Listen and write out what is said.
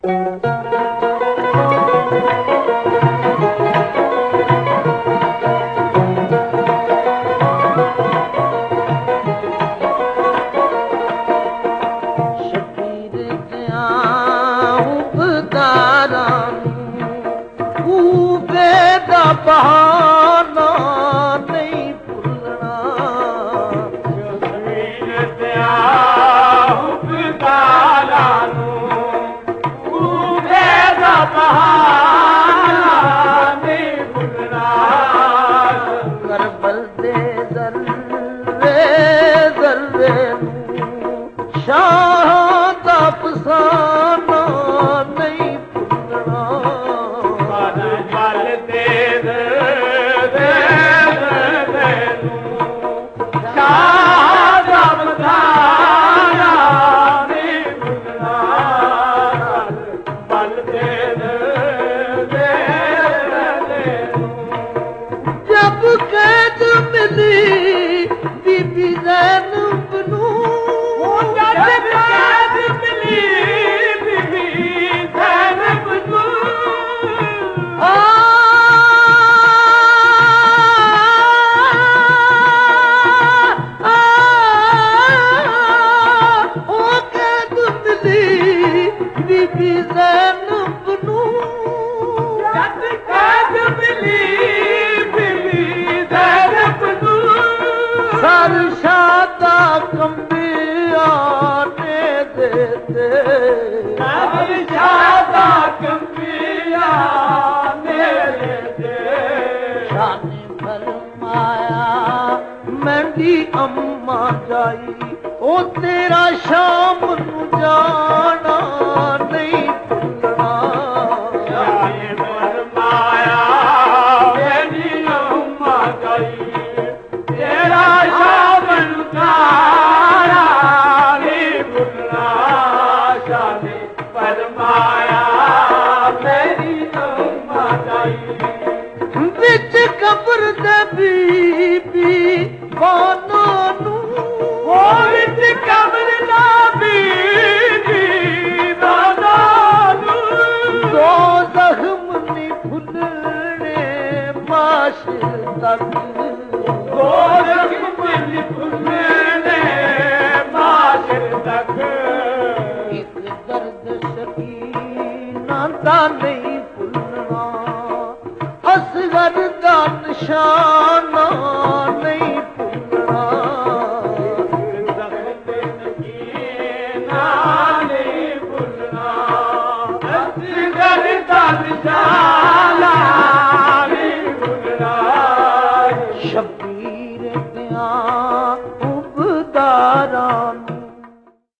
ਬਹਾਨਾ ਨਹੀਂ ਭੁੱਲਣਾ ਸ਼ਬੀਰ ਦਿਆ ਹੁਬਦਾਰਾਂ ਨੂੰ ਉਹਦੇ ਦਾ ਬਹਾਨਾ ਨਹੀਂ ਭੁੱਲਣਾ ਕਰਬਲ ਦੇ ਜ਼ਰਰੇ ਜ਼ਰਰੇ ਨੂੰ ਸ਼ਾਹ ਦਾ ਫਸਾਨਾ ਨਹੀਂ ਭੁੱਲਣਾ ਕਰਬਲ ਦੇ ਅੰਮਾ ਜਾਈ ਉਹ ਤੇਰਾ ਸ਼ਾਮ ਨੂੰ ਜਾਣਾ ਨਹੀਂ ਭੁੱਲਣਾ ਸ਼ਾਹ ਫਰਮਾਇਆ ਮੇਰੀ ਅੰਮਾ ਜਾਈ ਤੇਰਾ ਸ਼ਾਮ ਨੂੰ ਜਾਣਾ ਨਹੀਂ ਭੁੱਲਣਾ ਸ਼ਾਹ ਫਰਮਾਇਆ ਮੇਰੀ ਅੰਮਾ ਜਾਈ ਵਿੱਚ ਕਬਰ ਦੇ ਬੀਬੀ ਬਾਨਾ ਨੂੰ ਉਹ ਵਿੱਚ ਕਬਰ ਦਾ ਬੀਬੀ ਬਾਨਾ ਨੂੰ ਦੋ ਜ਼ਖਮ ਨਹੀਂ ਭੁੱਲਣੇ ਮਾਸ਼ਰ ਤੱਕ ਦੋ ਜ਼ਖਮ ਨਹੀਂ ਭੁੱਲਣੇ ਮਾਸ਼ਰ ਤੱਕ ਇੱਕ ਦਰਦ ਸ਼ਕੀਨਾ ਦਾ ਨਹੀਂ ਭੁੱਲਣਾ ਅਸਗਰ ਦਾ ਨਿਸ਼ਾਨਾ ਨਹੀਂ ਭੁੱਲਣਾ ਜ਼ਖਮ ਤੇ ਨਗੀਨਾ ਨਹੀਂ ਭੁੱਲਣਾ ਅਸਗਰ ਦਾ ਨਿਸ਼ਾਨਾ ਨਹੀਂ ਭੁੱਲਣਾ ਸ਼ਬੀਰ ਦਿਆਂ